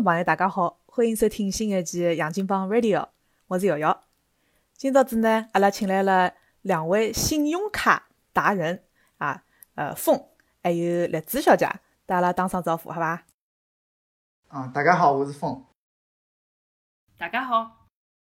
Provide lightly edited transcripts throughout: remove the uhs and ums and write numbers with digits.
众朋友大家好，欢迎收听新一期杨金帮 Radio， 我是瑶瑶。今朝子呢，阿拉请来了两位信用卡达人啊，凤还有栗子小姐，带阿拉打声招呼好吧？ 大家好，我是凤。 大家好。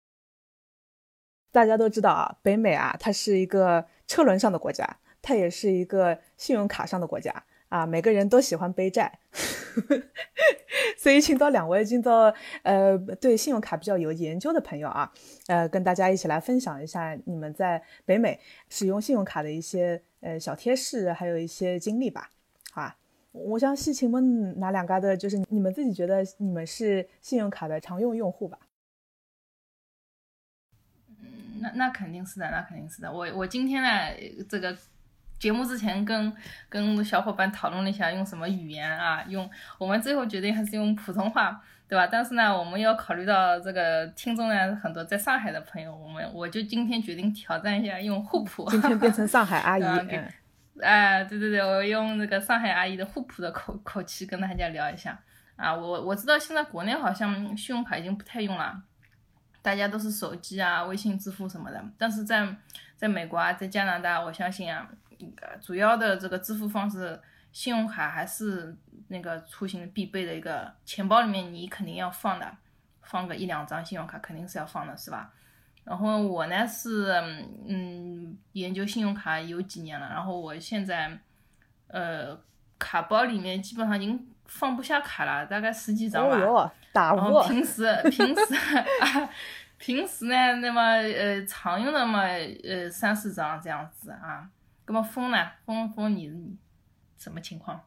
大家都知道啊，北美啊，它是一个车轮上的国家，它也是一个信用卡上的国家啊，每个人都喜欢背债。所以请到两位今朝对信用卡比较有研究的朋友啊，跟大家一起来分享一下你们在北美使用信用卡的一些小贴士，还有一些经历吧。好吧，我想先请问哪两家的，就是你们自己觉得你们是信用卡的常用用户吧？ 那肯定是的，那肯定是的。我今天呢，这个节目之前跟小伙伴讨论了一下用什么语言啊，我们最后决定还是用普通话，对吧？但是呢，我们要考虑到这个听众呢很多在上海的朋友，我就今天决定挑战一下用互普。 今天变成上海阿姨。 对，我用那个上海阿姨的互普的口气跟大家聊一下啊。我知道现在国内好像信用卡已经不太用了。大家都是手机啊、微信支付什么的，但是在美国啊、在加拿大，我相信啊，主要的这个支付方式，信用卡还是那个出行必备的一个，钱包里面你肯定要放个1-2张信用卡肯定是要放的，是吧？然后我呢是研究信用卡有几年了，然后我现在卡包里面基本上已经放不下卡了，大概10几张吧。 哦哟，大然后平时呢，那么常用的嘛3-4张这样子啊。那么风呢？风你什么情况？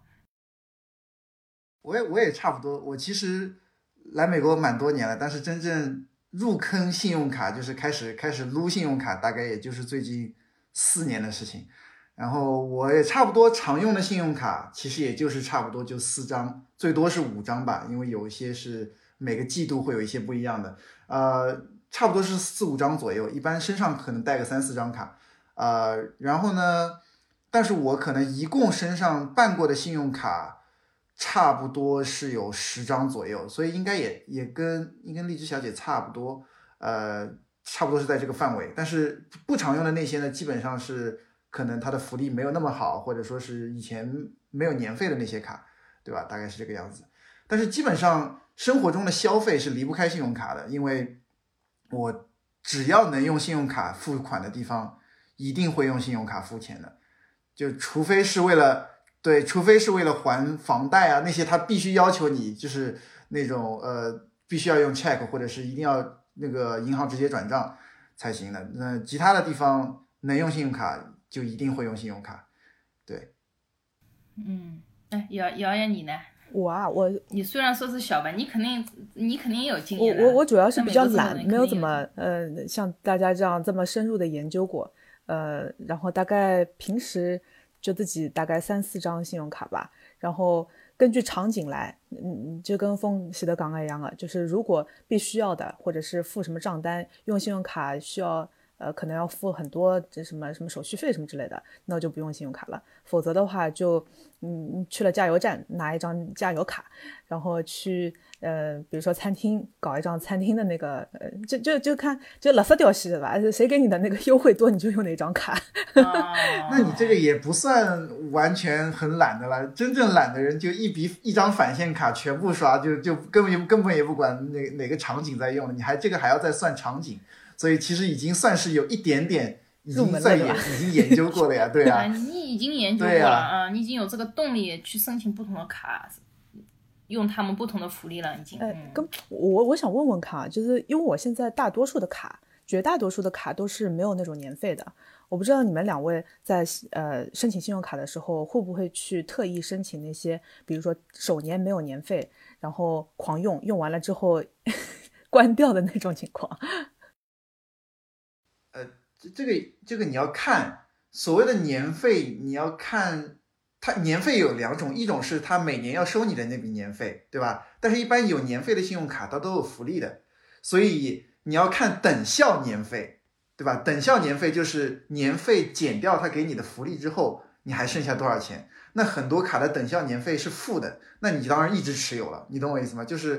我也差不多。我其实来美国蛮多年了，但是真正入坑信用卡，就是开始撸信用卡，大概也就是最近4年的事情。然后我也差不多常用的信用卡，其实也就是差不多就4张，最多是5张吧，因为有一些是每个季度会有一些不一样的。差不多是4-5张左右，一般身上可能带个3-4张卡。然后呢，但是我可能一共身上办过的信用卡差不多是有10张左右，所以应该也跟荔枝小姐差不多，差不多是在这个范围。但是不常用的那些呢，基本上是可能它的福利没有那么好，或者说是以前没有年费的那些卡，对吧？大概是这个样子。但是基本上生活中的消费是离不开信用卡的，因为我只要能用信用卡付款的地方，一定会用信用卡付钱的。就除非是为了还房贷啊，那些他必须要求你就是那种必须要用 check 或者是一定要那个银行直接转账才行的。那其他的地方能用信用卡就一定会用信用卡。对。 瑶瑶你呢？你虽然说是小白，你肯定有经验的。 我主要是比较懒，没有怎么像大家这么深入的研究过。然后大概平时就自己大概3-4张信用卡吧，然后根据场景来，就跟风喜德刚刚一样的，就是如果必须要的，或者是付什么账单，用信用卡需要可能要付很多什么手续费什么之类的，那我就不用信用卡了。否则的话就去了加油站拿一张加油卡，然后去比如说餐厅搞一张餐厅的那个就看就垃圾掉西的吧，谁给你的那个优惠多你就用哪张卡。 那你这个也不算完全很懒的了，真正懒的人就一张返现卡全部刷，就根本也不管哪个场景在用，你这个还要再算场景，所以其实已经算是有一点点已经研究过了呀。对啊， 你已经研究过了啊，你已经有这个动力去申请不同的卡，用他们不同的福利了已经。 我想问问看啊，就是因为我现在绝大多数的卡都是没有那种年费的，我不知道你们两位在申请信用卡的时候会不会去特意申请那些比如说首年没有年费，然后狂用完了之后关掉的那种情况。 这个你要看所谓的年费，你要看它年费有2种，一种是它每年要收你的那笔年费，对吧？但是一般有年费的信用卡它都有福利的，所以你要看等效年费，对吧？等效年费就是年费减掉它给你的福利之后，你还剩下多少钱。那很多卡的等效年费是负的，那你当然一直持有了，你懂我意思吗？就是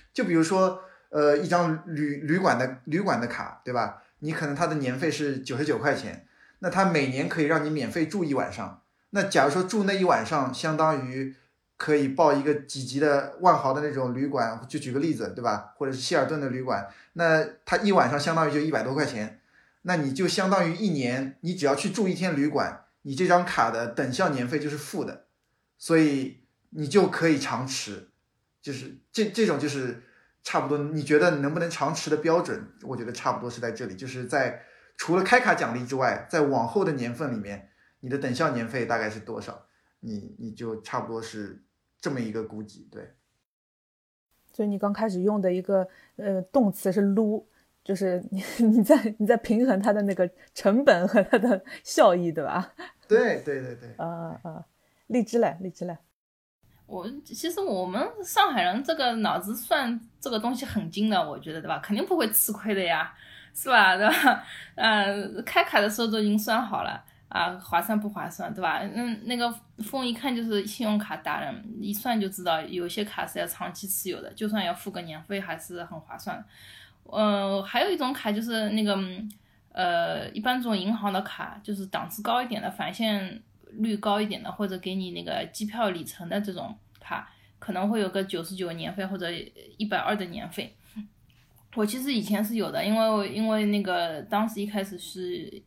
就比如说一张旅馆的卡，对吧？你可能它的年费是99块钱，那它每年可以让你免费住1晚上。那假如说住那1晚上，相当于可以报一个几级的万豪的那种旅馆，就举个例子，对吧？或者是希尔顿的旅馆，那它1晚上相当于就100多块钱，那你就相当于1年，你只要去住1天旅馆，你这张卡的等效年费就是负的，所以你就可以长持，就是这种就是差不多。你觉得能不能长持的标准，我觉得差不多是在这里，就是在除了开卡奖励之外，在往后的年份里面，你的等效年费大概是多少，你就差不多是这么一个估计，对。 所以你刚开始用的一个动词是撸，就是你在平衡它的那个成本和它的效益，对吧？ 对。 荔枝嘞。 其实我们上海人这个脑子算这个东西很精的，我觉得，对吧？肯定不会吃亏的呀，是吧？对吧？开卡的时候都已经算好了啊，划算不划算，对吧？那个风一看就是信用卡达人，一算就知道有些卡是要长期持有的，就算要付个年费还是很划算的。还有一种卡就是那个一般这种银行的卡，就是档次高一点的，返现率高一点的，或者给你那个机票里程的这种卡，可能会有个99年费或者120的年费。我其实以前是有的，因为那个当时一开始是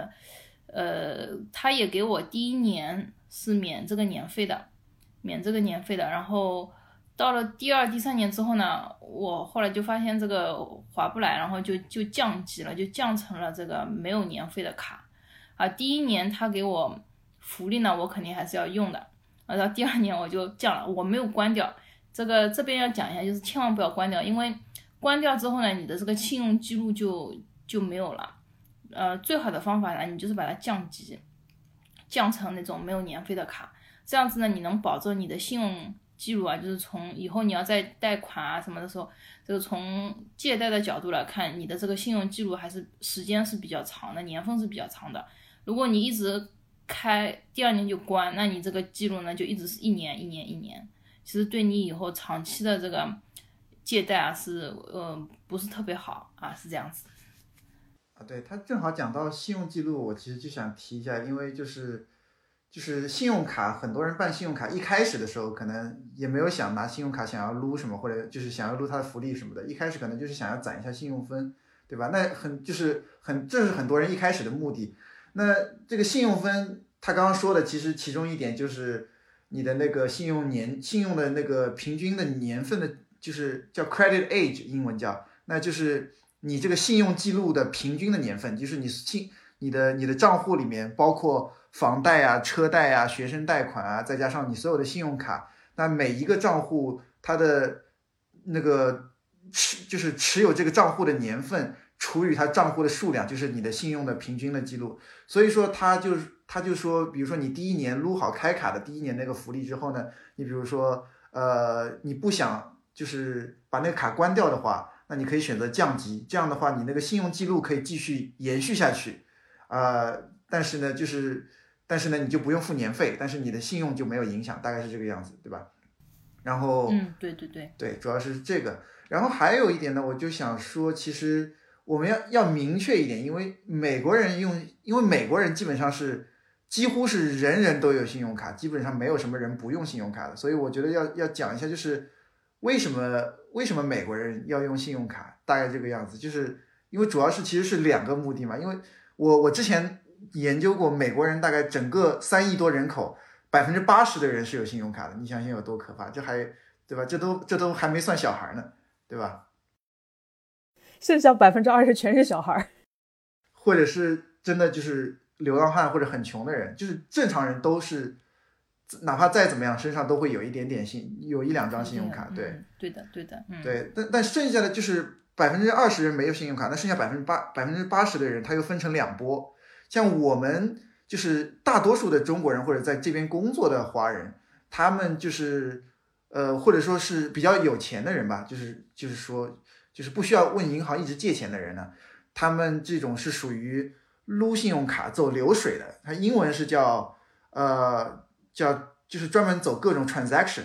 他也给我第1年是免这个年费的，然后到了第2、第3年之后呢，我后来就发现这个划不来，然后就降级了，就降成了这个没有年费的卡啊。第1年他给我福利呢，我肯定还是要用的，然后第2年我就降了，我没有关掉。这边要讲一下，就是千万不要关掉，因为关掉之后呢，你的这个信用记录就没有了。最好的方法呢，你就是把它降级，降成那种没有年费的卡，这样子呢，你能保证你的信用记录啊，就是从以后你要再贷款啊什么的时候，这个从借贷的角度来看，你的这个信用记录还是时间是比较长的，年份是比较长的。如果你一直开，第2年就关，那你这个记录呢就一直是1年，其实对你以后长期的这个借贷啊是不是特别好啊，是这样子。 对，他正好讲到信用记录，我其实就想提一下，因为就是信用卡，很多人办信用卡一开始的时候可能也没有想拿信用卡想要撸什么，或者就是想要撸它的福利什么的，一开始可能就是想要攒一下信用分，对吧？那这是很多人一开始的目的。那这个信用分，他刚刚说的其实其中一点就是你的那个信用的那个平均的年份的，就是叫 credit age， 英文叫，那就是你这个信用记录的平均的年份，就是你的账户里面包括房贷啊、车贷啊、学生贷款啊，再加上你所有的信用卡，那每一个账户它的那个就是持有这个账户的年份除以它账户的数量，就是你的信用的平均的记录。所以说他就说，比如说你第1年撸好开卡的第1年那个福利之后呢，你比如说你不想就是把那个卡关掉的话，那你可以选择降级，这样的话你那个信用记录可以继续延续下去，但是呢你就不用付年费，但是你的信用就没有影响，大概是这个样子，对吧？然后对，主要是这个。然后还有一点呢，我就想说，其实我们要明确一点，因为美国人基本上是几乎是人人都有信用卡，基本上没有什么人不用信用卡的，所以我觉得要讲一下，就是为什么美国人要用信用卡，大概这个样子，就是因为主要其实是2个目的嘛。因为我之前研究过，美国人大概整个3亿多人口，80%的人是有信用卡的，你想想有多可怕？对吧？这都还没算小孩呢，对吧？ 剩下20%全是小孩， 或者是真的就是流浪汉或者很穷的人，就是正常人都是，哪怕再怎么样，身上都会有一点点有1、2张信用卡，对， 对的， 对，但剩下的就是20%人没有信用卡，那剩下80%的人，他又分成2波。像我们就是大多数的中国人或者在这边工作的华人，他们就是或者说是比较有钱的人吧，就是说就是不需要问银行一直借钱的人呢，他们这种是属于撸信用卡走流水的，它英文是叫就是专门走各种 transaction。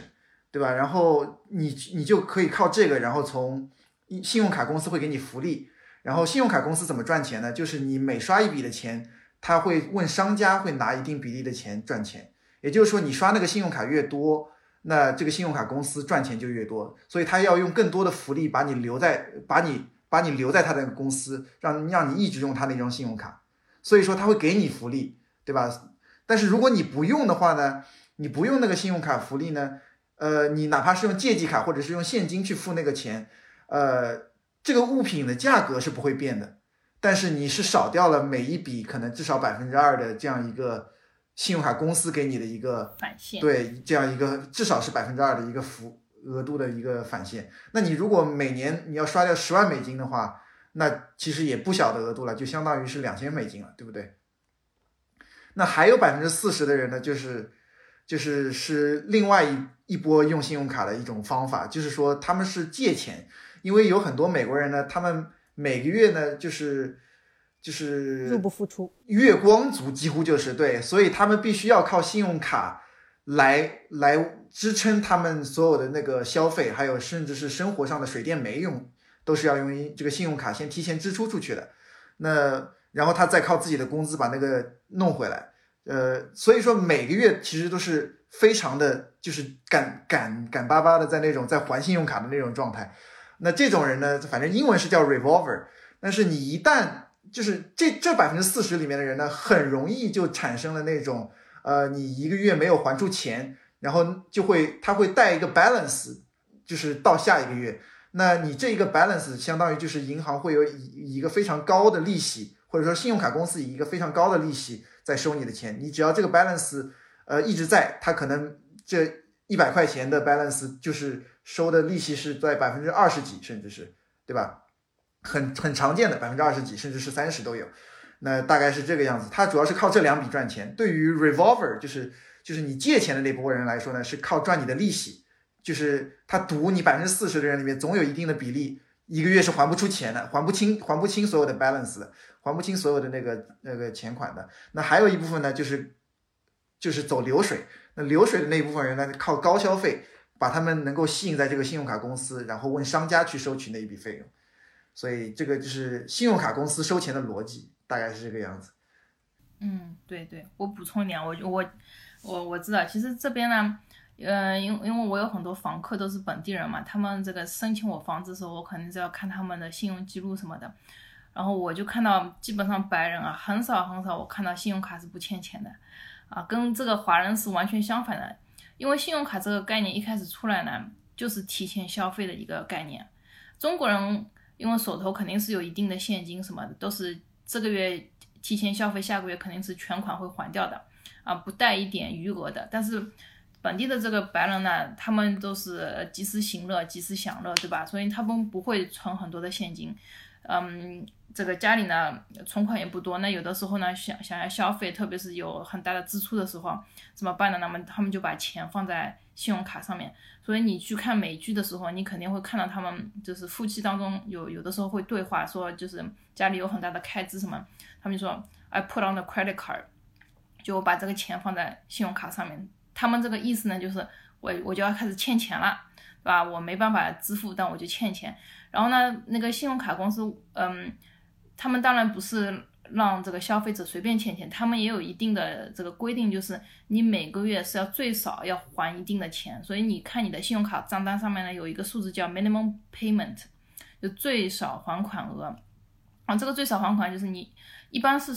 对吧？然后你就可以靠这个，然后从信用卡公司会给你福利，然后信用卡公司怎么赚钱呢？就是你每刷一笔的钱，他会问商家会拿一定比例的钱赚钱，也就是说你刷那个信用卡越多，那这个信用卡公司赚钱就越多，所以他要用更多的福利把你留在他的公司，让你一直用他那张信用卡，所以说他会给你福利，对吧？但是如果你不用的话呢，你不用那个信用卡福利呢，你哪怕是用借记卡或者是用现金去付那个钱，这个物品的价格是不会变的，但是你是少掉了每一笔可能至少2%的这样一个信用卡公司给你的一个返现， 对，这样一个至少是2%的一个额度的一个返现。那你如果每年你要刷掉10万美金的话，那其实也不小的额度了，就相当于是2000美金了，对不对？那还有40%的人呢，就是另外一波用信用卡的一种方法，就是说他们是借钱，因为有很多美国人呢，他们每个月呢就是入不敷出， 月光族几乎就是对，所以他们必须要靠信用卡来支撑他们所有的那个消费，还有甚至是生活上的水电煤用，都是要用这个信用卡先提前支出出去的。那然后他再靠自己的工资把那个弄回来。所以说每个月其实都是非常的，就是赶巴巴的在还信用卡的那种状态。那这种人呢，反正英文是叫 revolver， 但是你一旦就是这40%里面的人呢，很容易就产生了那种你一个月没有还出钱，然后他会带一个 balance， 就是到下一个月，那你这一个 balance 相当于就是银行会有以一个非常高的利息，或者说信用卡公司以一个非常高的利息在收你的钱，你只要这个 balance 一直在，它可能这100块钱的 balance 就是收的利息是在20%几，甚至是对吧？很常见的20%几，甚至是30%都有。那大概是这个样子，它主要是靠这2笔赚钱。对于 revolver 就是你借钱的那波人来说呢，是靠赚你的利息，就是他赌你40%的人里面总有一定的比例一个月是还不出钱的，还不清所有的 balance 的，还不清所有的那个钱款的。那还有一部分呢，就是走流水。那流水的那一部分人呢，靠高消费把他们能够吸引在这个信用卡公司，然后问商家去收取那一笔费用。所以这个就是信用卡公司收钱的逻辑，大概是这个样子。 对，我补充一点，我知道，其实这边呢，因为我有很多房客都是本地人嘛，他们这个申请我房子的时候，我肯定是要看他们的信用记录什么的，然后我就看到基本上白人啊，很少我看到信用卡是不欠钱的，跟这个华人是完全相反的，因为信用卡这个概念一开始出来呢，就是提前消费的一个概念，中国人因为手头肯定是有一定的现金什么的，都是这个月提前消费，下个月肯定是全款会还掉的，不带一点余额的。但是本地的这个白人呢，他们都是及时行乐，及时享乐，对吧？所以他们不会存很多的现金。这个家里呢存款也不多，那有的时候呢想要消费，特别是有很大的支出的时候，怎么办呢？那么他们就把钱放在信用卡上面。所以你去看美剧的时候，你肯定会看到他们就是夫妻当中有的时候会对话，说就是家里有很大的开支什么，他们就说 I put on the credit card， 就把这个钱放在信用卡上面。他们这个意思呢，就是我就要开始欠钱了，对吧？我没办法支付，但我就欠钱。然后呢，那个信用卡公司，他们当然不是让这个消费者随便欠钱，他们也有一定的这个规定，就是你每个月是要最少要还一定的钱。所以你看你的信用卡账单上面呢有一个数字叫 minimum payment， 就最少还款额。这个最少还款就是你一般是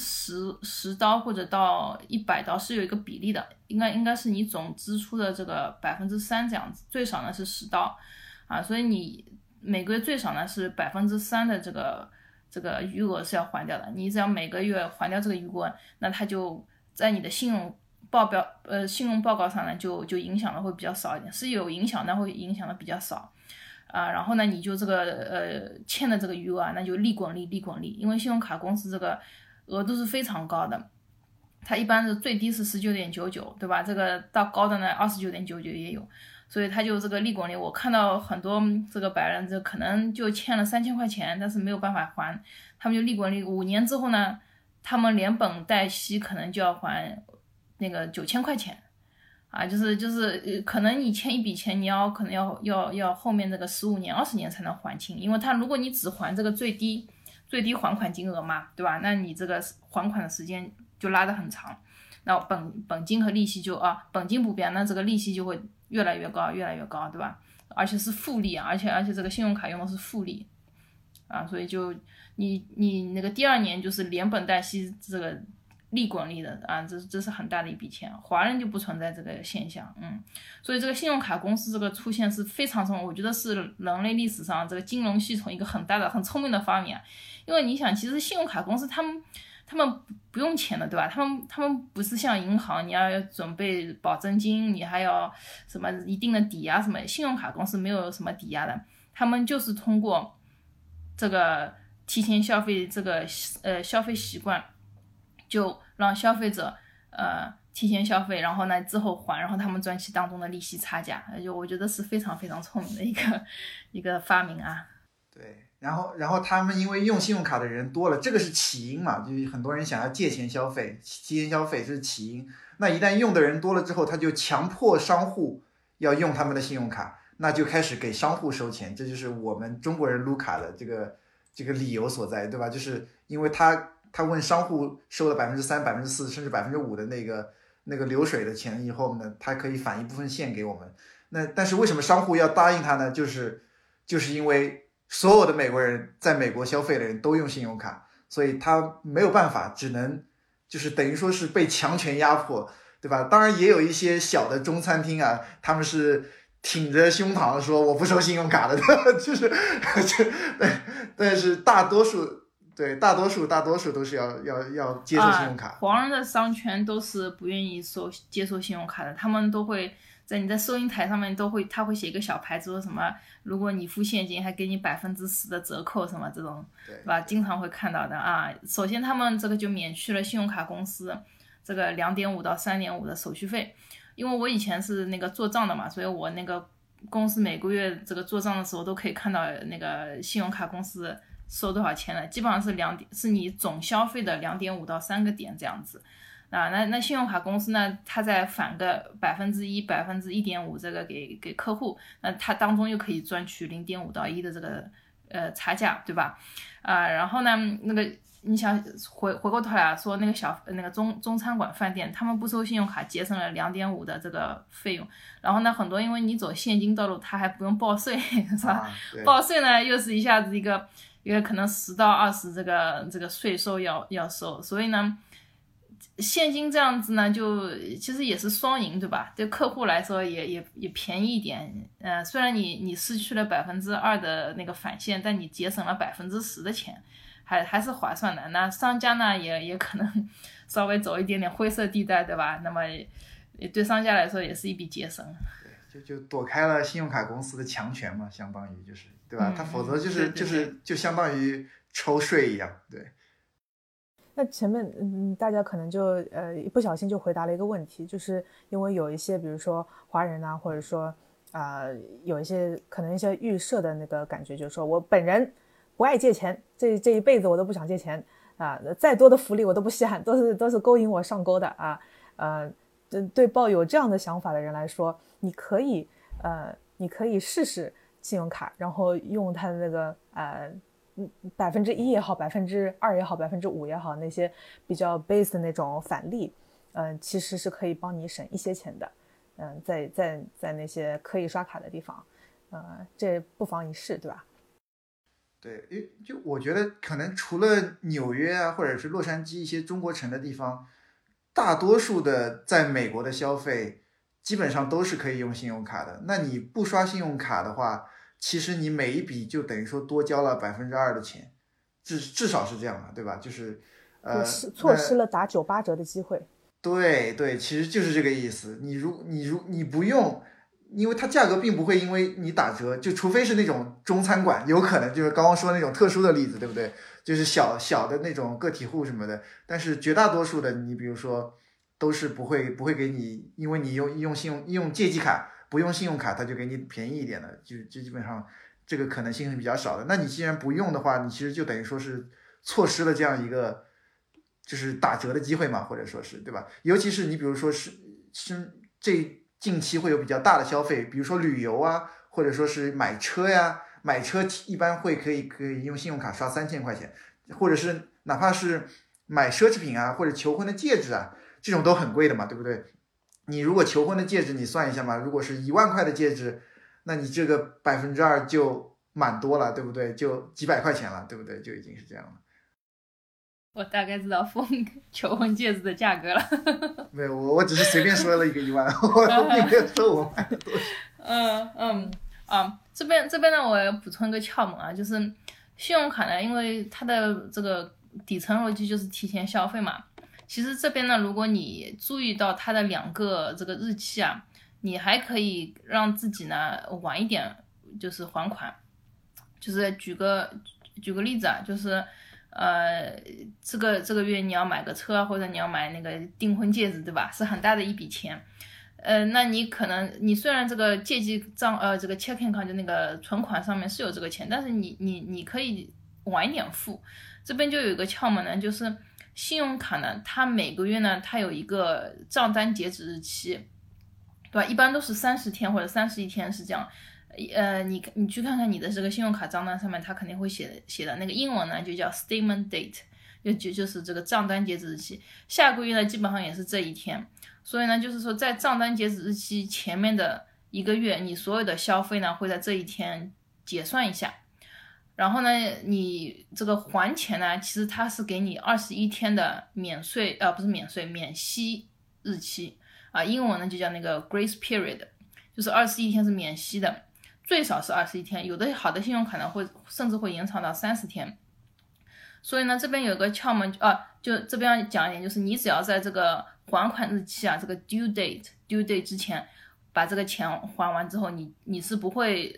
10刀或者到100刀是有一个比例的，应该是你总支出的这个3%这样子，最少呢是10刀所以你每个月最少呢是3%的这个余额是要还掉的。你只要每个月还掉这个余额，那它就在你的信用报告上呢就影响的会比较少一点，是有影响但会影响的比较少然后呢你就这个欠的这个余额那就利滚利，因为信用卡公司这个额度是非常高的，它一般是最低是19.99，对吧？这个到高的呢29.99也有，所以他就这个利滚利。我看到很多这个白人这可能就欠了3000块钱，但是没有办法还，他们就利滚利，5年之后呢，他们连本带息可能就要还那个9000块钱啊，可能你欠一笔钱，你可能要后面这个15年、20年才能还清，因为如果你只还这个最低还款金额嘛，对吧？那你这个还款的时间就拉得很长，那本金和利息本金不变，那这个利息就会越来越高，对吧？而且是复利啊，而且这个信用卡用的是复利啊，所以就你那个第2年就是连本带息这个利滚利的啊，这是很大的一笔钱，华人就不存在这个现象，所以这个信用卡公司这个出现是非常我觉得是人类历史上这个金融系统一个很大的、很聪明的发明啊，因为你想，其实信用卡公司他们不用钱的，对吧？他们不是像银行，你要准备保证金，你还要什么一定的抵押什么，信用卡公司没有什么抵押的，他们就是通过这个提前消费这个消费习惯。就让消费者提前消费，然后呢之后还，然后他们赚取当中的利息差价，就我觉得是非常非常聪明的一个发明啊。 对，然后他们因为用信用卡的人多了，这个是起因嘛，就是很多人想要借钱消费，提前消费这是起因。那一旦用的人多了之后，他就强迫商户要用他们的信用卡，那就开始给商户收钱，这就是我们中国人撸卡的这个理由所在，对吧？就是因为他问商户收了3%、4%甚至5%的那个流水的钱以后呢，他可以返一部分现给我们。但是为什么商户要答应他呢？就是因为所有的美国人在美国消费的人都用信用卡，所以他没有办法，只能就是等于说是被强权压迫，对吧？当然也有一些小的中餐厅啊，他们是挺着胸膛说我不收信用卡的，但是大多数都是要接受信用卡。 华人的商圈都是不愿意接受信用卡的，他们都会在你在收银台上面他会写一个小牌子说什么，如果你付现金还给你10%的折扣什么这种，对吧？经常会看到的啊。首先他们这个就免去了信用卡公司这个2.5到3.5的手续费，因为我以前是那个做账的嘛，所以我那个公司每个月这个做账的时候都可以看到那个信用卡公司收多少钱了，基本上是你总消费的2.5到3个点这样子啊。那信用卡公司呢，它再返个1%、1.5%这个给客户，那它当中又可以赚取0.5到1的这个差价，对吧？然后呢，那个你想回过头来说，那个中餐馆饭店，他们不收信用卡，节省了2.5的这个费用。然后呢，很多因为你走现金道路，他还不用报税，是吧？报税呢又是一下子一个可能10到20这个税收要收，所以呢，现金这样子呢，就其实也是双赢，对吧？对客户来说也便宜一点，虽然你失去了2%的那个返现，但你节省了10%的钱，还是划算的。那商家呢也可能稍微走一点点灰色地带，对吧？那么对商家来说也是一笔节省。 对，就躲开了信用卡公司的强权嘛，相当于就是。对吧？他否则就相当于抽税一样，对。 那前面大家可能就一不小心就回答了一个问题，就是因为有一些比如说华人啊，或者说有一些可能一些预设的那个感觉，就是说我本人不爱借钱，这一辈子我都不想借钱啊，再多的福利我都不稀罕，都是勾引我上钩的啊。对抱有这样的想法的人来说，你可以试试信用卡，然后用它的那个1%也好，2%也好，5%也好，那些比较 base 的那种返利，其实是可以帮你省一些钱的。在那些可以刷卡的地方，这不妨一试，对吧？ 对，就我觉得可能除了纽约啊，或者是洛杉矶一些中国城的地方，大多数的在美国的消费基本上都是可以用信用卡的。那你不刷信用卡的话，其实你每一笔就等于说多交了2%的钱，至少是这样的，对吧？就是错失了打9、8折的机会。 对，其实就是这个意思。你不用，因为它价格并不会因为你打折，就除非是那种中餐馆，有可能就是刚刚说那种特殊的例子，对不对？就是小的那种个体户什么的。但是绝大多数的，你比如说都是不会给你，因为你用借记卡。不用信用卡，他就给你便宜一点的，就基本上这个可能性是比较少的。那你既然不用的话，你其实就等于说是错失了这样一个就是打折的机会嘛，或者说是对吧？尤其是你比如说是近期会有比较大的消费，比如说旅游啊，或者说是买车呀，买车一般可以用信用卡刷3000块钱，或者是哪怕是买奢侈品啊，或者求婚的戒指啊，这种都很贵的嘛，对不对？你如果求婚的戒指，你算一下嘛，如果是10000块的戒指，那你这个2%就蛮多了，对不对？就几百块钱了，对不对？就已经是这样了。 我大概知道送求婚戒指的价格了。 没有，我只是随便说了一个1万，我并没有说我买的多少。 这边呢，我要补充一个窍门啊，就是信用卡呢，因为它的这个底层逻辑就是提前消费嘛。其实这边呢，如果你注意到它的2个这个日期啊，你还可以让自己呢晚一点就是还款。就是举个例子啊，就是这个月你要买个车，或者你要买那个订婚戒指，对吧？是很大的一笔钱。那你可能你虽然这个借记账这个 checking account 就那个存款上面是有这个钱，但是你可以晚一点付。这边就有一个窍门呢，就是信用卡呢，它每个月呢它有一个账单截止日期，对吧？一般都是30天或者31天是这样。你去看看你的这个信用卡账单上面，它肯定会写的那个英文呢，就叫 statement date， 就是这个账单截止日期。下个月呢，基本上也是这一天。所以呢，就是说在账单截止日期前面的1个月，你所有的消费呢会在这一天结算一下。然后呢，你这个还钱呢，其实它是给你21天的免息日期啊，英文呢就叫那个 grace period， 就是21天是免息的。最少是21天，有的好的信用卡呢甚至会延长到30天。所以呢，这边有个窍门就这边要讲一点，就是你只要在这个还款日期啊，这个 due date 之前把这个钱还完之后，你是不会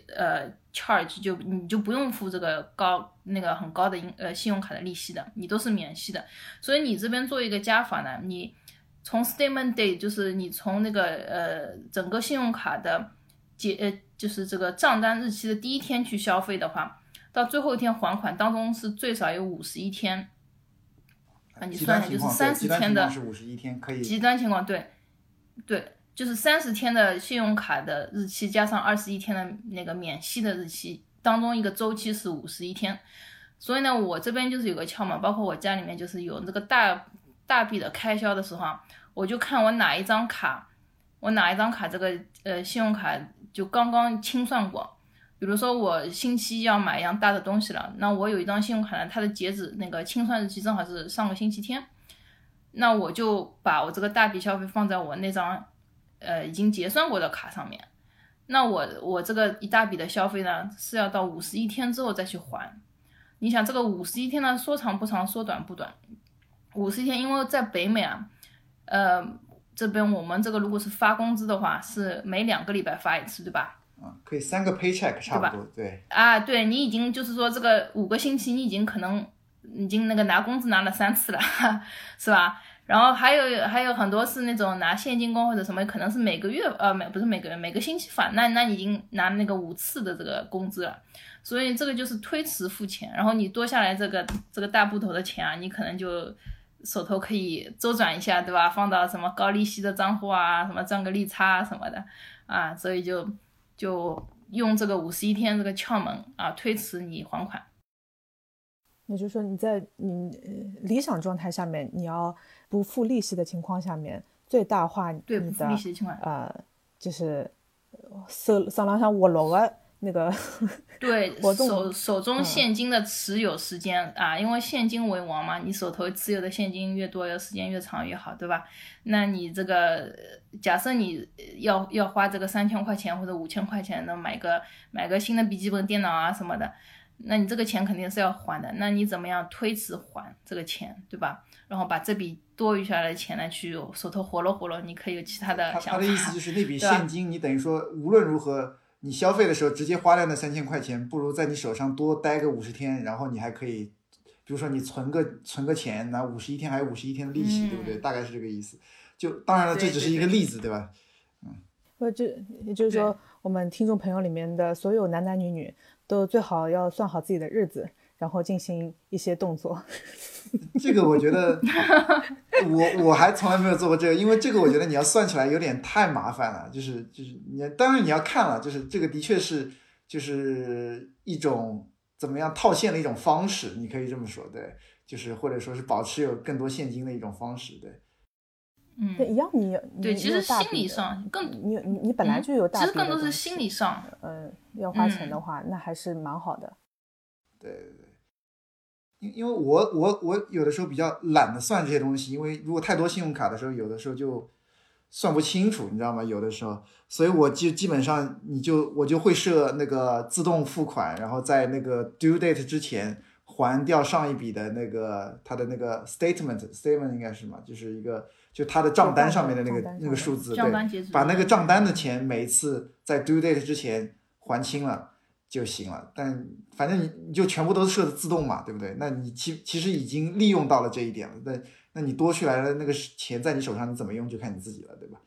charge， 你就不用付这个很高的信用卡的利息的，你都是免息的。所以你这边做一个加法呢，你从 statement date， 就是你从那个整个信用卡的就是这个账单日期的第一天去消费的话，到最后一天还款当中是最少有51天啊，你算一下就是30天的极端情况是51天可以。 极端情况对，就是30天的信用卡的日期加上21天的那个免息的日期，当中一个周期是51天。所以呢，我这边就是有个窍门，包括我家里面就是有这个大笔的开销的时候啊，我就看我哪一张卡这个信用卡就刚刚清算过。比如说我星期要买一样大的东西了，那我有一张信用卡呢，它的截止那个清算日期正好是上个星期天，那我就把我这个大笔消费放在我那张已经结算过的卡上面。那我这个一大笔的消费呢是要到51天之后再去还。你想这个51天呢，说长不长，说短不短。51天，因为在北美啊，这边我们这个如果是发工资的话，是每2个礼拜发一次，对吧？ 可以3个 paycheck 差不多，对。 对，你已经就是说这个5个星期，你已经可能那个拿工资拿了3次了，是吧？然后还有很多是那种拿现金工或者什么，可能是每个月不是每个月，每个星期发，那已经拿那个5次的这个工资了。所以这个就是推迟付钱，然后你多下来这个大部头的钱啊，你可能就手头可以周转一下，对吧？放到什么高利息的账户啊，什么赚个利差什么的啊，所以就用这个51天这个窍门啊，推迟你还款。 也就是说你在理想状态下面，你要不付利息的情况下面，最大化你的不付利息的情况就是手上活络的那个对活动手中现金的持有时间因为现金为王嘛，你手头持有的现金越多，时间越长越好，对吧？那你这个假设你要花这个3000块钱或者5000块钱的买个新的笔记本电脑啊什么的，那你这个钱肯定是要还的，那你怎么样推迟还这个钱，对吧？然后把这笔多余下来的钱呢，去手头活络，你可以有其他的想法。 他的意思就是那笔现金，你等于说无论如何，你消费的时候直接花掉那3000块钱，不如在你手上多待个50天，然后你还可以，比如说你存个钱，拿51天还有51天的利息，对不对？大概是这个意思。就当然了，这只是一个例子，对吧？ 也就是说，我们听众朋友里面的所有男女都最好要算好自己的日子， 然后进行一些动作。 这个我觉得我还从来没有做过这个，因为这个我觉得你要算起来有点太麻烦了，就是你当然你要看了，就是这个的确是就是一种怎么样套现的一种方式，你可以这么说，对，就是或者说是保持有更多现金的一种方式，对。 对，一样你对，其实心理上更你本来就有大笔的， 其实更多是心理上， 要花钱的话，那还是蛮好的。 对对对。因为我有的时候比较懒得算这些东西，因为如果太多信用卡的时候，有的时候就算不清楚，你知道吗？有的时候，所以我基本上我就会设那个自动付款，然后在那个 due date 之前还掉上一笔的那个他的那个 statement 应该是嘛，就是一个就他的账单上面的那个数字，对，把那个账单的钱每一次在 due date 之前还清了就行了，但反正你就全部都设的自动嘛，对不对？那你其实已经利用到了这一点了，那你多出来的那个钱在你手上，你怎么用就看你自己了，对吧？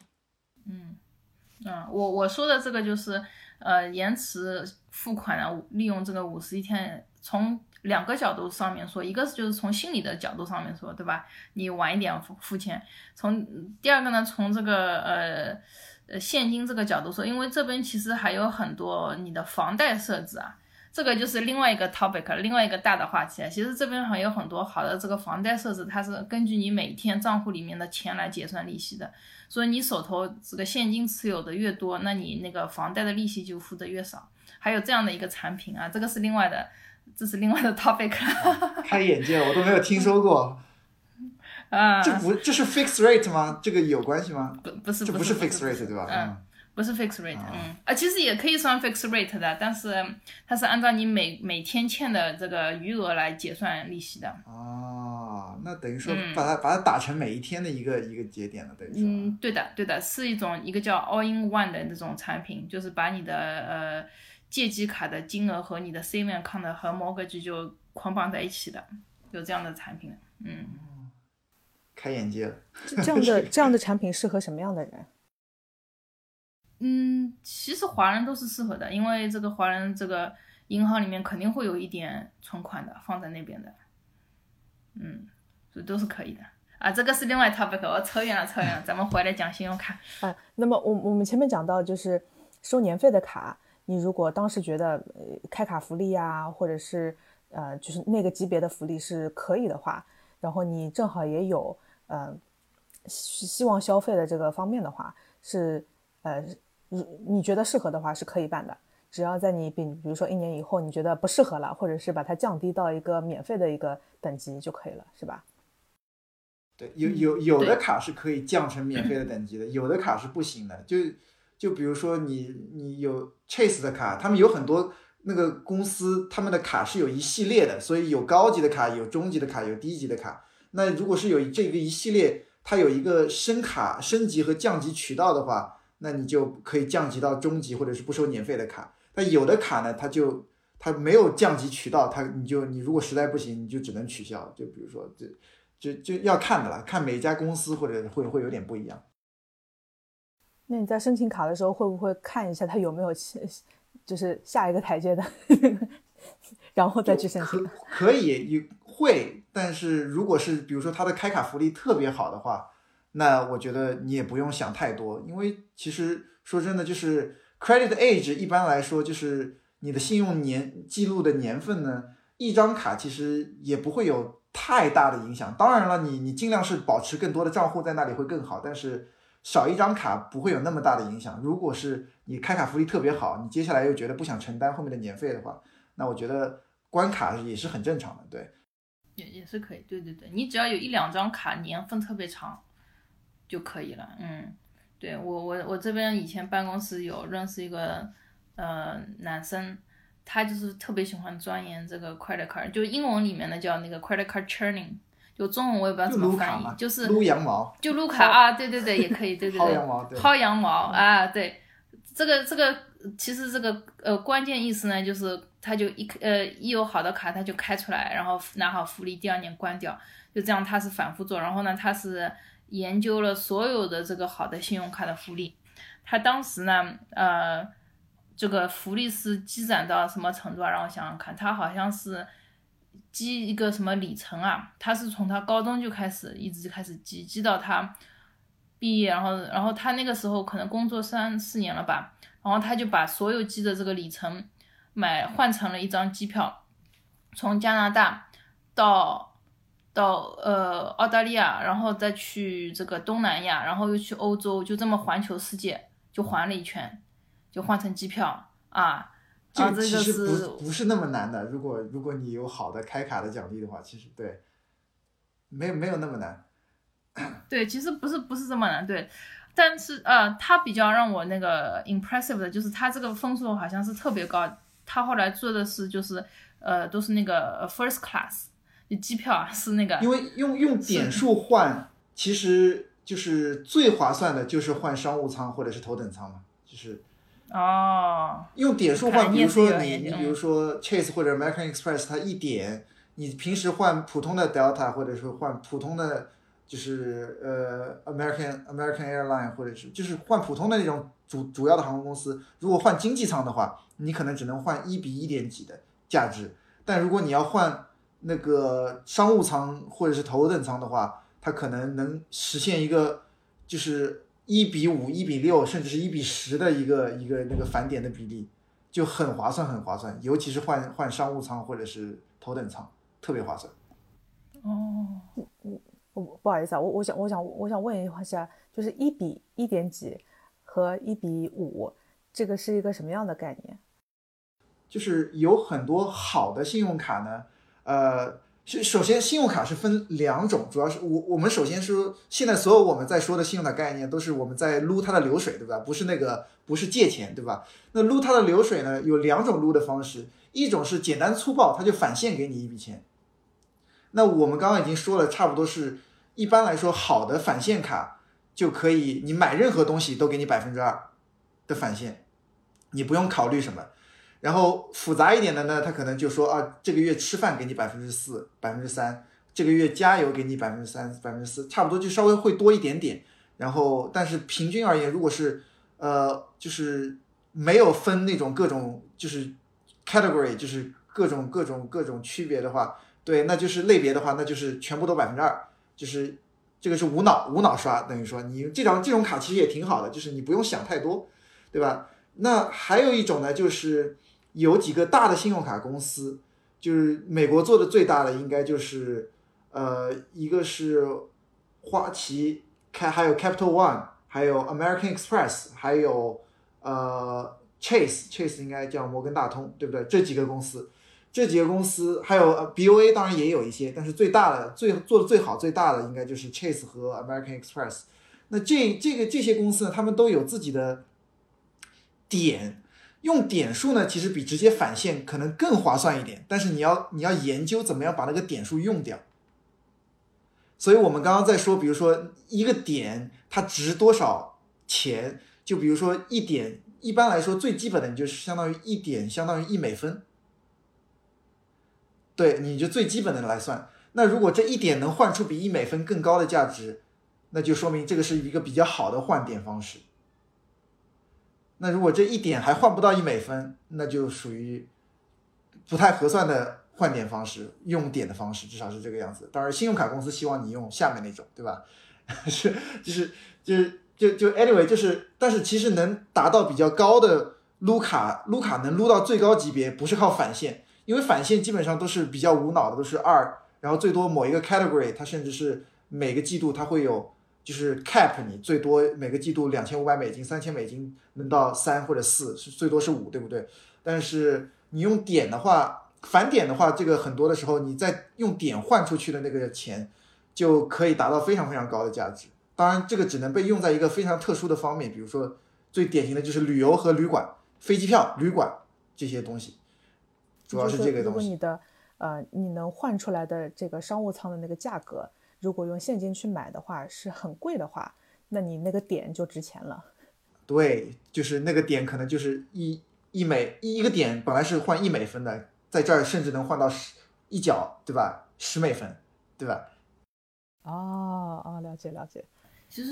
我说的这个就是延迟付款啊，利用这个51天，从2个角度上面说，一个就是从心理的角度上面说，对吧？你晚一点付钱，第二个呢，从这个现金这个角度说，因为这边其实还有很多你的房贷设置啊，这个就是另外一个 topic， 另外一个大的话题啊。其实这边还有很多好的这个房贷设置，它是根据你每天账户里面的钱来结算利息的，所以你手头这个现金持有的越多，那你那个房贷的利息就付的越少。还有这样的一个产品啊，这是另外的 topic。 开眼界了，我都没有听说过。这是 fixed rate 吗？这个有关系吗？ 不是， 这不是 fixed rate 对吧？ 不是 fixed rate，其实也可以算 fixed rate 的，但是它是按照你每天欠的这个余额来结算利息的。 那等于说把它打成每一天的一个节点了，等于说。 对的，是一个叫 all in one 的这种产品，就是把你的借记卡的金额和你的 saving account 和 mortgage 就捆绑在一起的，有这样的产品。 开眼界了。 这样的产品适合什么样的人？ 其实华人都是适合的，因为这个华人这个银行里面肯定会有一点存款的，放在那边的，所以都是可以的啊。这个是另外 topic， 我扯远了，咱们回来讲信用卡。 那么我们前面讲到，就是收年费的卡，你如果当时觉得开卡福利啊，或者是就是那个级别的福利是可以的话，然后你正好也有希望消费的这个方面的话，是你觉得适合的话是可以办的，只要在你比如说1年以后你觉得不适合了，或者是把它降低到一个免费的一个等级就可以了，是吧？ 对，有的卡是可以降成免费的等级的，有的卡是不行的。就比如说你有 Chase 的卡，他们有很多那个公司，他们的卡是有一系列的，所以有高级的卡，有中级的卡，有低级的卡。那如果是有这个一系列，它有一个升级和降级渠道的话，那你就可以降级到中级或者是不收年费的卡。但有的卡呢，它没有降级渠道，你如果实在不行，你就只能取消。就比如说就要看的了，看每一家公司或者会有点不一样。 那你在申请卡的时候会不会看一下它有没有就是下一个台阶的然后再去申请？ 可以会，但是如果是比如说它的开卡福利特别好的话，那我觉得你也不用想太多，因为其实说真的，就是 credit age 一般来说就是你的信用记录的年份呢，一张卡其实也不会有太大的影响。当然了，你尽量是保持更多的账户在那里会更好，但是少一张卡不会有那么大的影响。如果是你开卡福利特别好，你接下来又觉得不想承担后面的年费的话，那我觉得关卡也是很正常的，对。 也是可以，对，你只要有1-2张卡年份特别长就可以了。对，我这边以前办公室有认识一个男生，他就是特别喜欢钻研这个 credit card， 就英文里面的叫那个 credit card churning， 就中文我也不知道怎么翻译，就是撸羊毛， 就撸卡啊，对，也可以，对， 薅羊毛，对， 薅羊毛啊，对，这个其实这个关键意思呢，就是他就一有好的卡他就开出来，然后拿好福利，第2年关掉，就这样他是反复做，然后呢他是研究了所有的这个好的信用卡的福利，他当时呢这个福利是积攒到什么程度啊？让我想想看，他好像是积一个什么里程啊，他是从他高中就开始一直开始积到他毕业，然后他那个时候可能工作3-4年了吧，然后他就把所有积的这个里程换成了一张机票，从加拿大到澳大利亚，然后再去这个东南亚，然后又去欧洲，就这么环球世界就环了一圈，就换成机票啊。 这个其实不是那么难的，如果你有好的开卡的奖励的话，其实对，没有那么难。 对，其实不是这么难，对。但是他比较让我那个 impressive 的就是他这个分数好像是特别高，他后来做的是就是都是那个first class， 就机票啊是那个。 因为用点数换，其实就是最划算的就是换商务舱或者是头等舱嘛，就是用点数换，比如说你比如说 Chase 或者 American Express， 它一点，你平时换普通的 Delta 或者是换普通的就是American Airline 或者是就是换普通的那种主要的航空公司，如果换经济舱的话，你可能只能换1比1点几的价值，但如果你要换那个商务舱或者是头等舱的话，它可能能实现一个就是1比5、1比6，甚至是1比10的一个那个返点的比例，就很划算，很划算。尤其是换商务舱或者是头等舱，特别划算。 不好意思啊，我想问一下，就是1比1点几和1比5，这个是一个什么样的概念？ 就是有很多好的信用卡呢，首先信用卡是分2种，主要是我们首先说，现在所有我们在说的信用卡概念都是我们在撸它的流水，对吧？不是借钱，对吧？那撸它的流水呢，有2种撸的方式，一种是简单粗暴，它就返现给你一笔钱。那我们刚刚已经说了，差不多是一般来说好的返现卡就可以，你买任何东西都给你2%的返现，你不用考虑什么。然后复杂一点的呢，他可能就说这个月吃饭给你4%、3%，这个月加油给你3%、4%，差不多就稍微会多一点点。然后，但是平均而言，如果是就是没有分那种各种就是 category， 就是各种区别的话，对，那就是类别的话，那就是全部都2%，就是这个是无脑刷，等于说你这种卡其实也挺好的，就是你不用想太多，对吧？那还有一种呢，就是有几个大的信用卡公司，就是美国做的最大的应该就是一个是花旗，还有 Capital One， 还有 American Express， 还有Chase 应该叫摩根大通，对不对？这几个公司还有BOA 当然也有一些，但是最大的做的最好最大的应该就是 Chase 和 American Express。那这些公司呢，他们都有自己的点，用点数呢，其实比直接返现可能更划算一点，但是你要研究怎么样把那个点数用掉。所以我们刚刚在说，比如说一个点它值多少钱，就比如说一点，一般来说最基本的你就是相当于一点相当于1美分，对，你就最基本的来算。那如果这一点能换出比1美分更高的价值，那就说明这个是一个比较好的换点方式。那如果这一点还换不到1美分，那就属于不太合算的换点方式，用点的方式，至少是这个样子。当然，信用卡公司希望你用下面那种，对吧？就 anyway， 就是，但是其实能达到比较高的撸卡能撸到最高级别，不是靠返现，因为返现基本上都是比较无脑的，都是2，然后最多某一个 category， 它甚至是每个季度它会有。就是 cap 你最多每个季度$2500、$3000能到3或者4，最多是5，对不对？但是你用点的话，返点的话，这个很多的时候你再用点换出去的那个钱，就可以达到非常非常高的价值。当然，这个只能被用在一个非常特殊的方面，比如说最典型的就是旅游和旅馆、飞机票、旅馆这些东西，主要是这个东西。 如果你的你能换出来的这个商务舱的那个价格。如果用现金去买的话是很贵的话，那你那个点就值钱了。 对，就是那个点可能就是一个点本来是换1美分的，在这儿甚至能换到一角，对吧？10美分，对吧？ 了解。 其实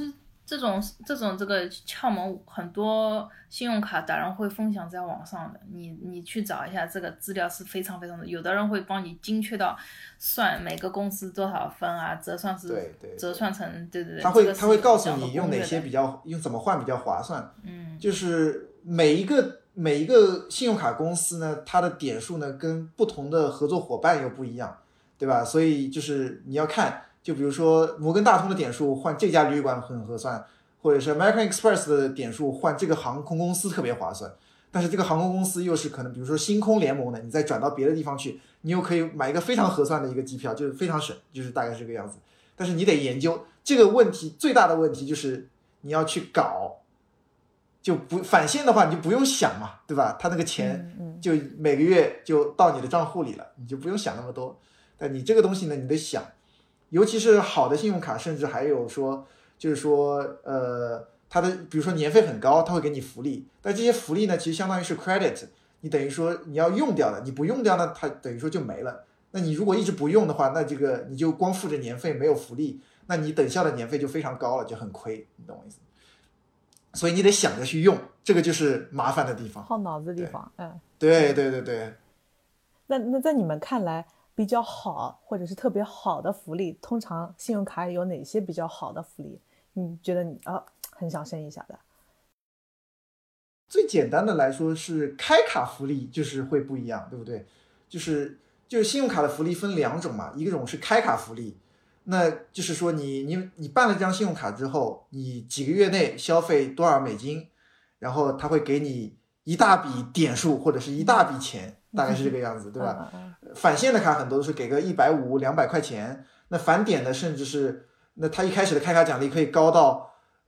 这个窍门，很多信用卡达人会分享在网上的，你去找一下，这个资料是非常非常的，有的人会帮你精确到算每个公司多少分啊，折算成对， 他会告诉你用哪些用怎么换比较划算。就是每一个信用卡公司呢，它的点数呢跟不同的合作伙伴又不一样，对吧？所以就是你要看。就比如说摩根大通的点数换这家旅馆很合算，或者是 American Express 的点数换这个航空公司特别划算，但是这个航空公司又是可能比如说星空联盟的，你再转到别的地方去，你又可以买一个非常合算的一个机票，就是非常省，就是大概是这个样子。但是你得研究这个问题，最大的问题就是你要去搞，就不返现的话你就不用想嘛，对吧？他那个钱就每个月就到你的账户里了，你就不用想那么多。但你这个东西呢，你得想。尤其是好的信用卡，甚至还有说，就是说，它的比如说年费很高，它会给你福利，但这些福利呢，其实相当于是 credit， 你等于说你要用掉的，你不用掉呢，它等于说就没了。那你如果一直不用的话，那这个你就光付着年费没有福利，那你等效的年费就非常高了，就很亏，你懂我意思？所以你得想着去用，这个就是麻烦的地方， 耗脑子的地方。 对。 那在你们看来，比较好或者是特别好的福利，通常信用卡有哪些比较好的福利？你觉得你很想申一下的？ 最简单的来说是开卡福利就是会不一样，对不对？就是信用卡的福利分两种嘛，一种是开卡福利，那就是说你办了这张信用卡之后，你几个月内消费多少美金，然后他会给你一大笔点数或者是一大笔钱，大概是这个样子，对吧？返现的卡很多都是给个150、200块钱，那返点的甚至是，那他一开始的开卡奖励可以高到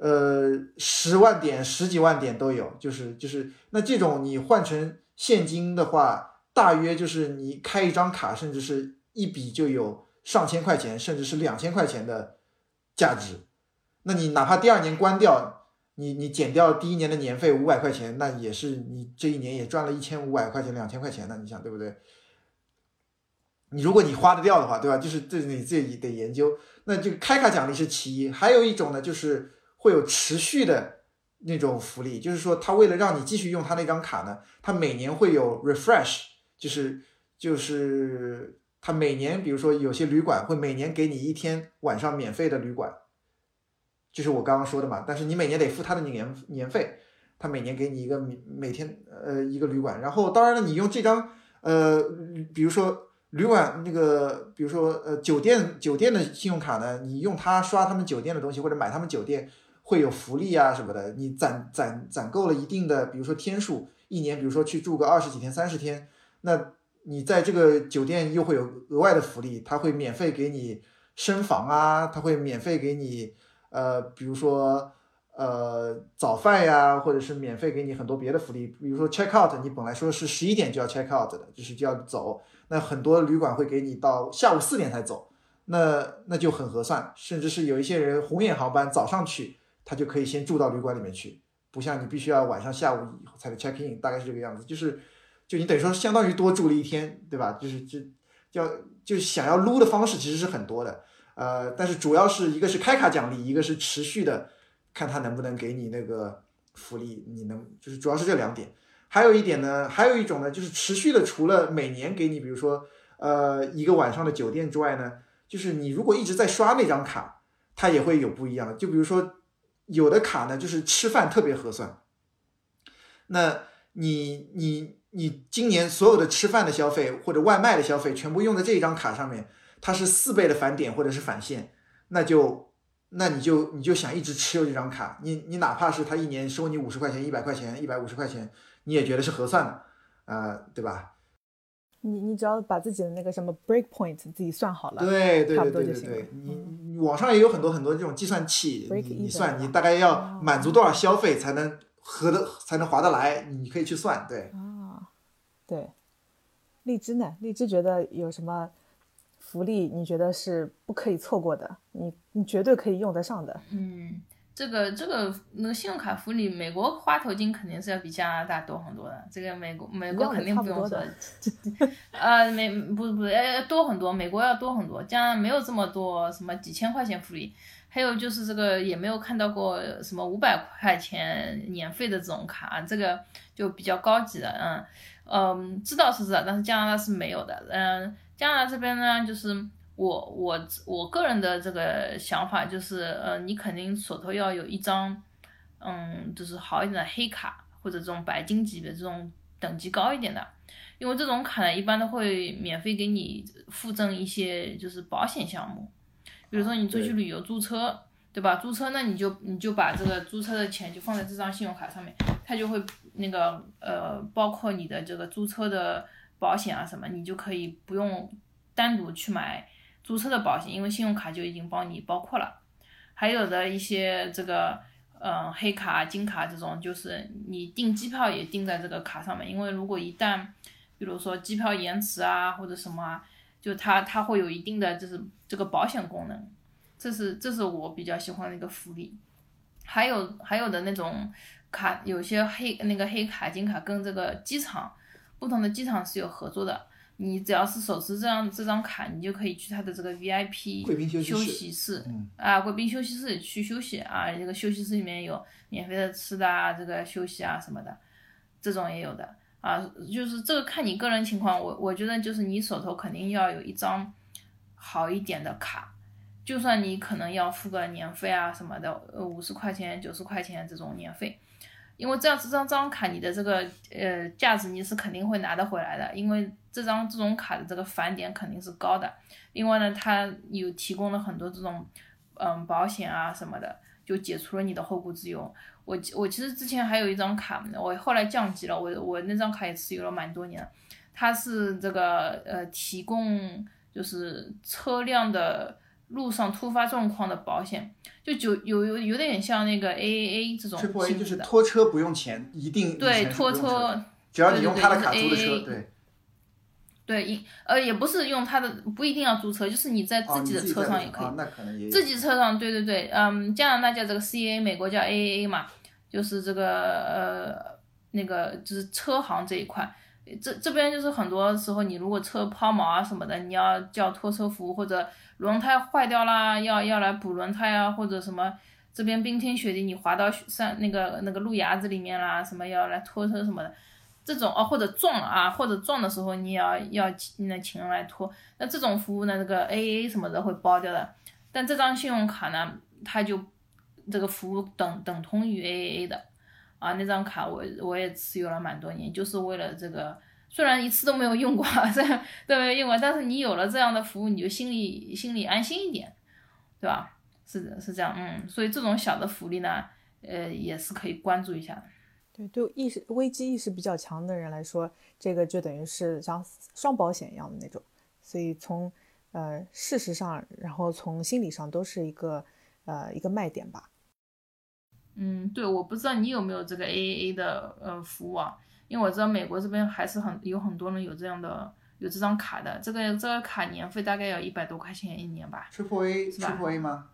10万点、10几万点都有，就是那这种你换成现金的话，大约就是你开一张卡，甚至是一笔就有上千块钱，甚至是2000块钱的价值。那你哪怕第2年关掉，你减掉第1年的年费500块钱，那也是你这一年也赚了1500块钱、2000块钱的，你想对不对？你如果你花得掉的话，对吧？就是这你自己得研究。那这个开卡奖励是其一，还有一种呢，就是会有持续的那种福利，就是说他为了让你继续用他那张卡呢，他每年会有 refresh， 就是他每年比如说有些旅馆会每年给你1天晚上免费的旅馆，就是我刚刚说的嘛。但是你每年得付他的年费，他每年给你一个每天一个旅馆。然后当然了，你用这张比如说旅馆那个，比如说酒店的信用卡呢，你用它刷他们酒店的东西或者买他们酒店会有福利啊什么的。你攒够了一定的，比如说天数，一年比如说去住个20几天、30天，那你在这个酒店又会有额外的福利，他会免费给你升房啊，他会免费给你比如说早饭呀，或者是免费给你很多别的福利，比如说 check out， 你本来说是11点就要 check out 的，就是就要走，那很多旅馆会给你到下午4点才走，那就很合算。甚至是有一些人红眼航班早上去，他就可以先住到旅馆里面去，不像你必须要下午以后才能 check in， 大概是这个样子。就你等于说相当于多住了1天，对吧？就想要撸的方式其实是很多的，但是主要是一个是开卡奖励，一个是持续的看他能不能给你那个福利，就是主要是这2点。还有一种呢，就是持续的，除了每年给你比如说1个晚上的酒店之外呢，就是你如果一直在刷那张卡，它也会有不一样的。就比如说有的卡呢，就是吃饭特别合算，那你今年所有的吃饭的消费或者外卖的消费全部用在这一张卡上面，它是4倍的返点或者是返现，那你就想一直持有这张卡，你哪怕是他一年收你50块钱、100块钱、150块钱，你也觉得是合算的，对吧？ 你只要把自己的那个什么 break point 自己算好了， 对， 差不多就行了。 你网上也有很多这种计算器，你算你大概要满足多少消费才能划得来，你可以去算。对对。荔枝呢？荔枝觉得有什么福利你觉得是不可以错过的，你绝对可以用得上的？ 这个那个信用卡福利，美国花头金肯定是要比加拿大多很多的，这个美国肯定不用说，不要多很多，美国要多很多，加拿大没有这么多什么几千块钱福利， 还有就是这个也没有看到过什么500块钱年费的这种卡，这个就比较高级的，知道是知道，但是加拿大是没有的，加拿大这边呢，就是我个人的这个想法就是，你肯定手头要有一张，就是好一点的黑卡或者这种白金级的这种等级高一点的，因为这种卡呢一般都会免费给你附赠一些就是保险项目。比如说你出去旅游租车，对吧？租车那你就把这个租车的钱就放在这张信用卡上面，它就会那个包括你的这个租车的保险啊什么，你就可以不用单独去买租车的保险，因为信用卡就已经帮你包括了。还有的一些这个黑卡、金卡这种，就是你订机票也订在这个卡上面，因为如果一旦比如说机票延迟啊或者什么啊，就它会有一定的就是这个保险功能，这是我比较喜欢的一个福利。还有的那种卡，有些黑卡金卡跟这个机场不同的机场是有合作的，你只要是手持这张卡，你就可以去它的这个 VIP 贵宾休息室贵宾休息室去休息啊，这个休息室里面有免费的吃的啊，这个休息啊什么的，这种也有的。就是这个看你个人情况，我觉得就是你手头肯定要有一张好一点的卡，就算你可能要付个年费啊什么的，50块钱、90块钱这种年费，因为这张卡你的这个价值你是肯定会拿得回来的，因为这种卡的这个返点肯定是高的。另外呢，它有提供了很多这种保险啊什么的，就解除了你的后顾之忧。我其实之前还有一张卡，我后来降级了，我那张卡也持有了蛮多年了。它是这个提供就是车辆的路上突发状况的保险，就有点像那个 AAA 这种性质的。 AAA 就是拖车不用钱，一定对拖车， 只要你用他的卡租的车， 对，也不是用他的，不一定要租车，就是你在自己的车上也可以。 那可能也有。 自己车上，对，加拿大叫这个 CAA， 美国叫 AAA 嘛，就是这个那个就是车行这一块。这边就是很多时候你如果车抛锚啊什么的，你要叫拖车服务，或者轮胎坏掉啦，要来补轮胎啊，或者什么这边冰天雪地你滑到那个路牙子里面啦，什么要来拖车什么的。这种或者撞了啊，或者撞的时候你要请人来拖，那这种服务呢，这个 AA 什么的会包掉的。但这张信用卡呢，它就这个服务等同于 AAA 的啊。那张卡我也持有了蛮多年，就是为了这个，虽然一次都没有用过，都没有用过，但是你有了这样的服务，你就心里安心一点，对吧？是这样，所以这种小的福利呢，也是可以关注一下的。 对危机意识比较强的人来说，这个就等于是像双保险一样的那种，所以从事实上，然后从心理上都是一个卖点吧。 对，我不知道你有没有这个 AAA 的服务啊，因为我知道美国这边还是有很多人有这张卡的，这个卡年费大概要100多块钱一年吧。 Triple A 吗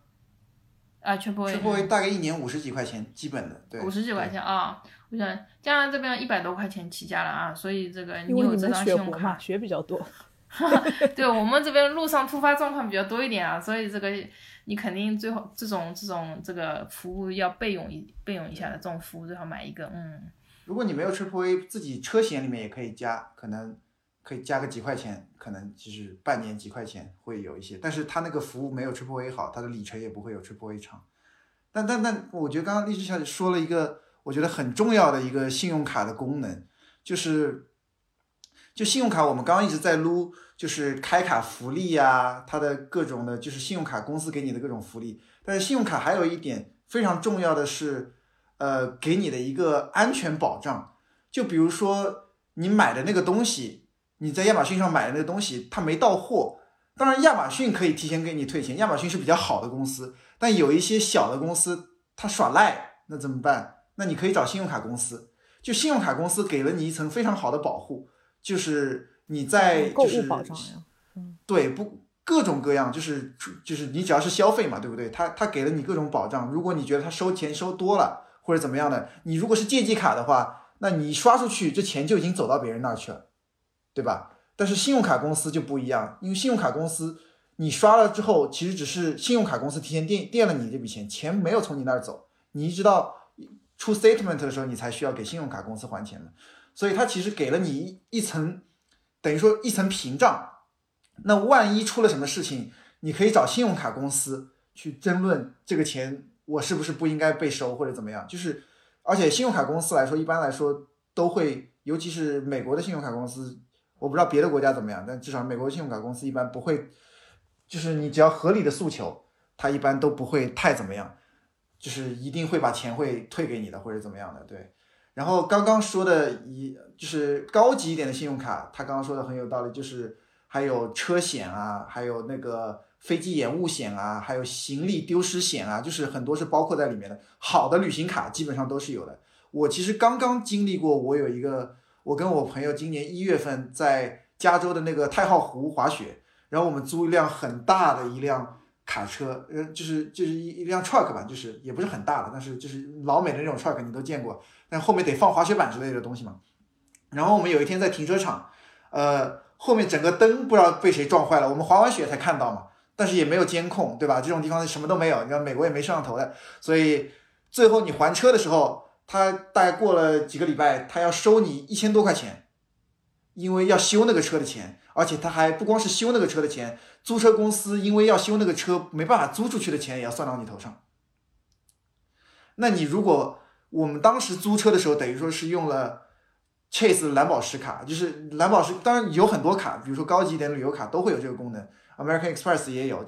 ？Triple A 大概一年50几块钱基本的，对 ，50几块钱啊。我想加拿大这边100多块钱起价了啊，所以这个你有这张信用卡， 学比较多。 对，我们这边路上突发状况比较多一点啊，所以这个你肯定最后这种这个服务要备用一下的，这种服务最好买一个。 如果你没有 Triple A， 自己车险里面也可以加，可能可以加个几块钱，可能就是半年几块钱会有一些，但是它那个服务没有 Triple A 好，它的里程也不会有 Triple A 长。但我觉得刚刚励志小姐说了一个我觉得很重要的一个信用卡的功能，就信用卡我们刚刚一直在撸，就是开卡福利啊，它的各种的就是信用卡公司给你的各种福利。但是信用卡还有一点非常重要的是给你的一个安全保障。就比如说你买的那个东西，你在亚马逊上买的那个东西它没到货，当然亚马逊可以提前给你退钱，亚马逊是比较好的公司，但有一些小的公司它耍赖，那怎么办？那你可以找信用卡公司，就信用卡公司给了你一层非常好的保护，就是你在购物保障呀， 对，各种各样，就是你只要是消费嘛，对不对？他给了你各种保障。如果你觉得他收钱收多了或者怎么样的，你如果是借记卡的话，那你刷出去这钱就已经走到别人那儿去了，对吧？但是信用卡公司就不一样，因为信用卡公司你刷了之后，其实只是信用卡公司提前垫了你这笔钱，钱没有从你那儿走，你一直到出 statement 的时候，你才需要给信用卡公司还钱的。所以它其实给了你一层，等于说一层屏障。那万一出了什么事情，你可以找信用卡公司去争论这个钱我是不是不应该被收或者怎么样。就是而且信用卡公司来说，一般来说都会，尤其是美国的信用卡公司，我不知道别的国家怎么样，但至少美国的信用卡公司一般不会，就是你只要合理的诉求，它一般都不会太怎么样，就是一定会把钱会退给你的或者怎么样的。对。然后刚刚说的就是高级一点的信用卡，他刚刚说的很有道理，就是还有车险啊，还有那个飞机延误险啊，还有行李丢失险啊，就是很多是包括在里面的。好的旅行卡基本上都是有的。我其实刚刚经历过，我跟我朋友今年1月份在加州的那个太浩湖滑雪，然后我们租一辆很大的一辆卡车，就是一辆 truck 吧，就是也不是很大的，但是就是老美的那种 truck 你都见过，但后面得放滑雪板之类的东西嘛。然后我们有一天在停车场，后面整个灯不知道被谁撞坏了，我们滑完雪才看到嘛，但是也没有监控，对吧？这种地方什么都没有，你看美国也没摄像头的，所以最后你还车的时候，他大概过了几个礼拜，他要收你1000多块钱，因为要修那个车的钱，而且他还不光是修那个车的钱，租车公司因为要修那个车没办法租出去的钱也要算到你头上。那你如果我们当时租车的时候，等于说是用了 Chase 蓝宝石卡，就是蓝宝石，当然有很多卡，比如说高级一点的旅游卡都会有这个功能 ，American Express 也有，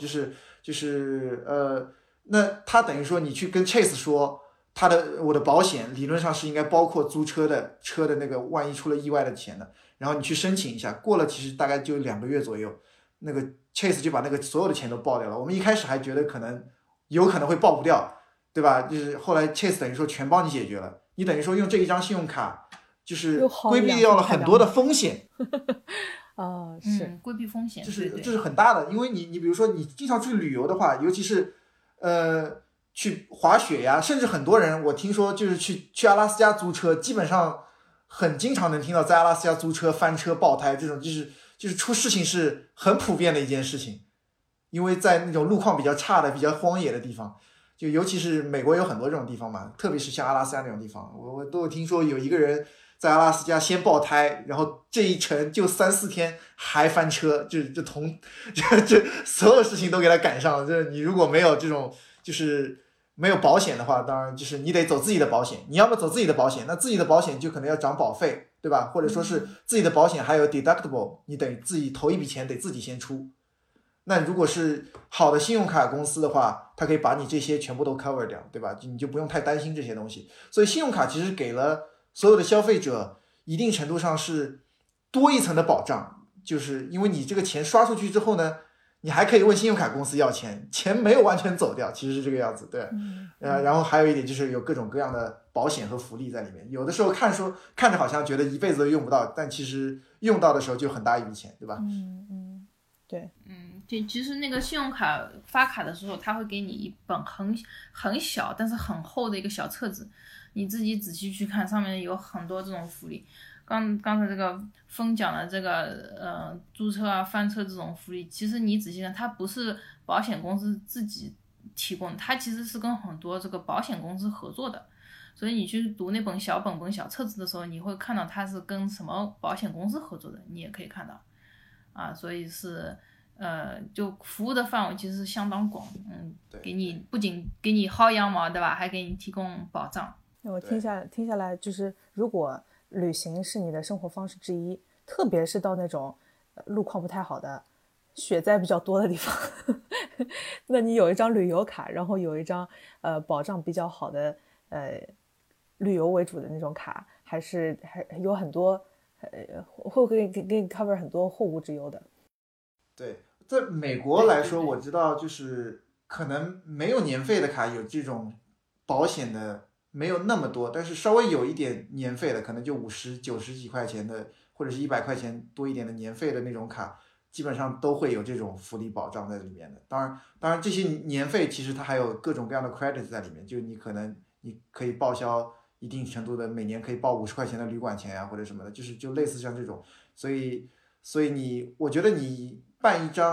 那他等于说你去跟 Chase 说，我的保险理论上是应该包括租车的那个万一出了意外的钱的，然后你去申请一下，过了其实大概就2个月左右，那个 Chase 就把那个所有的钱都报掉了。我们一开始还觉得有可能会报不掉，对吧？就是后来 Chase 等于说全帮你解决了，你等于说用这一张信用卡就是规避掉了很多的风险。 是规避风险， 这是很大的。因为你比如说你经常出去旅游的话，尤其是去滑雪呀，甚至很多人我听说就是去阿拉斯加租车，基本上很经常能听到在阿拉斯加租车翻车爆胎这种，就是出事情是很普遍的一件事情。因为在那种路况比较差的比较荒野的地方，就尤其是美国有很多这种地方嘛，特别是像阿拉斯加那种地方，我都有听说有一个人在阿拉斯加先爆胎，然后这一程就3-4天还翻车，这所有事情都给他赶上了。就是你如果没有这种就是没有保险的话，当然就是你得走自己的保险，你要么走自己的保险，那自己的保险就可能要涨保费，对吧？或者说是自己的保险还有 deductible， 你得自己头一笔钱得自己先出。那如果是好的信用卡公司的话，它可以把你这些全部都 cover 掉，对吧？你就不用太担心这些东西。所以信用卡其实给了所有的消费者一定程度上是多一层的保障，就是因为你这个钱刷出去之后呢，你还可以问信用卡公司要钱，钱没有完全走掉，其实是这个样子，对。然后还有一点就是有各种各样的保险和福利在里面，有的时候看着好像觉得一辈子都用不到，但其实用到的时候就很大一笔钱，对吧？ 对。 其实那个信用卡发卡的时候，他会给你一本很小但是很厚的一个小册子，你自己仔细去看，上面有很多这种福利。刚才这个风讲的这个租车啊翻车这种福利，其实你仔细看，它不是保险公司自己提供的，它其实是跟很多这个保险公司合作的。所以你去读那本小册子的时候，你会看到它是跟什么保险公司合作的，你也可以看到啊。所以是就服务的范围其实是相当广，给你不仅给你薅羊毛，对吧，还给你提供保障。 我听下来，就是如果旅行是你的生活方式之一，特别是到那种路况不太好的雪灾比较多的地方那你有一张旅游卡，然后有一张保障比较好的旅游为主的那种卡，还有很多会给你 cover 很多后顾之忧的。 对，在美国来说，我知道就是可能没有年费的卡有这种保险的没有那么多，但是稍微有一点年费的，可能就50、90几块钱的，或者是100块钱多一点的年费的那种卡，基本上都会有这种福利保障在里面的。当然这些年费其实它还有各种各样的 credit 在里面，就你可以报销一定程度的，每年可以报50块钱的旅馆钱呀，或者什么的，就类似像这种。所以我觉得你办一张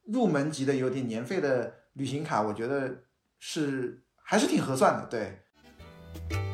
入门级的有点年费的旅行卡，我觉得还是挺合算的，对。